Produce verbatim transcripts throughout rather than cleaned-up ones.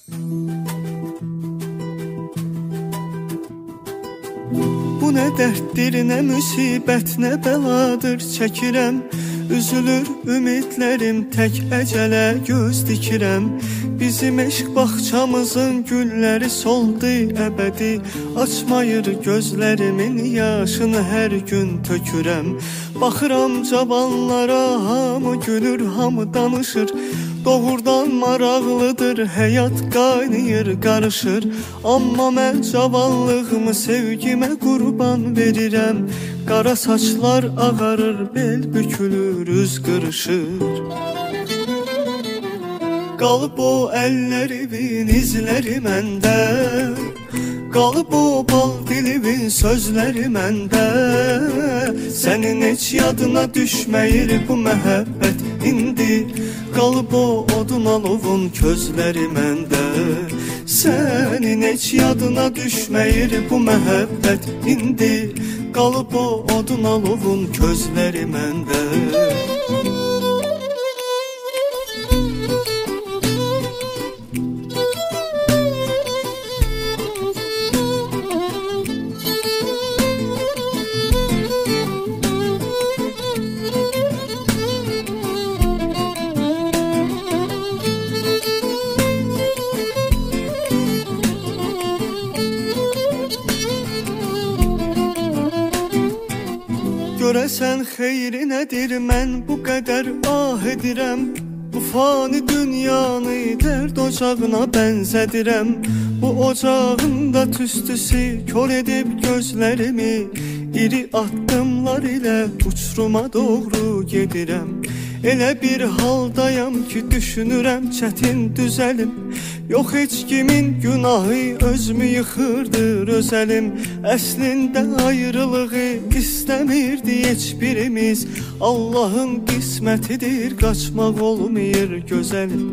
Bu nə dərddir, nə müsibət, nə bəladır çəkirəm. Üzülür ümidlərim, tək əcələ göz dikirəm. Bizim eşq bağçamızın gülləri soldu əbədi. Açmayır gözlərimin yaşını hər gün tökürəm. Baxıram cavanlara, hamı gülür, hamı danışır. Doğrudan maraqlıdır, həyat qaynayır, qarışır. Amma mən cavanlığımı sevgimə qurban verirəm. Qara saçlar ağarır, bel bükülür, üz qırışır. Qalıb o əllərimin izləri məndə, qalıb o bal dilivin sözləri məndə. Sənin heç yadına düşməyir bu məhəbbət indi. Qalıb o odun alovun közləri məndə. Sənin heç yadına düşməyir bu məhəbbət indi. Qalıb o odun alovun közləri məndə. Görəsən xeyri nədir, mən bu qədər ah edirəm. Bu fani dünyanı dərd ocağına bənzədirəm. Bu ocağın da tüstüsü kör edib gözlərimi. İri addımlar ilə uçuruma doğru gedirəm. Elə bir haldayam ki, düşünürəm çətin düzəlim. Yox heç kimin günahı, özümü yıxırdır özəlim. Əslində ayrılığı istəmirdi heç birimiz. Allahın qismətidir, qaçmaq olmayır gözəlim.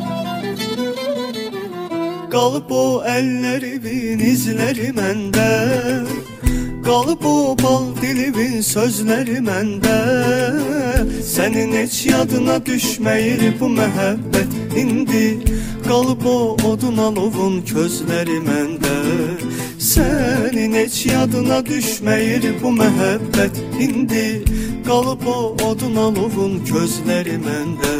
Qalıb o əllərimin izləri məndə, qalıb o bal dilivin sözləri məndə. Sənin heç yadına düşməyir bu məhəbbət indi. Qalıb o odun alovun közləri məndə. Sənin heç yadına düşməyir bu məhəbbət indi. Qalıb o odun alovun közləri məndə.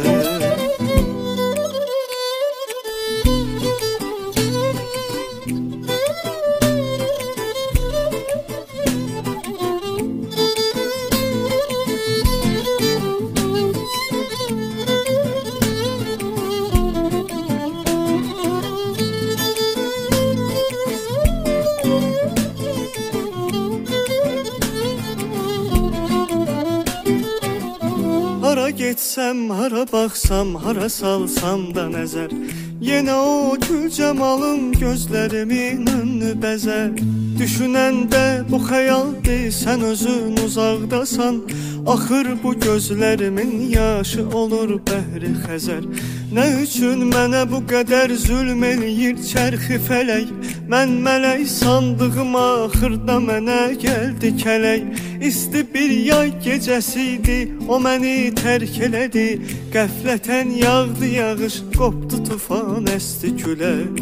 Hara getsəm, hara baxsam, hara salsam da nəzər. Yenə o gül cəmalım gözlərimin önünü bəzər. Düşünəndə bu xəyaldır, sən özün uzaqdasan. Axır bu gözlərimin yaşı olur bəhri xəzər. Nə üçün mənə bu qədər zülm eləyir çərxi fələk? Mən mələk sandığım axırda mənə gəldi kələk. İsti bir yay gecəsiydi, o məni tərk elədi. Qəflətən yağdı yağış, qopdu tufan, əsti külək.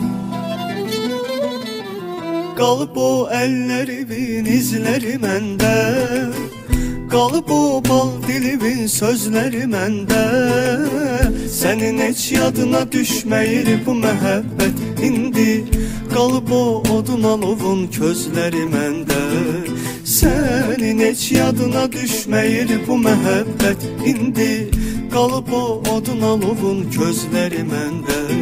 Qalıb o əllərimin izləri məndə, qalıb o bal dilivin sözləri məndə. Sənin heç yadına düşməyir bu məhəbbət indi. Qalıb o odun alovun közləri məndə. Sənin heç yadına düşməyir bu məhəbbət indi. Qalıb o odun alovun közləri məndə.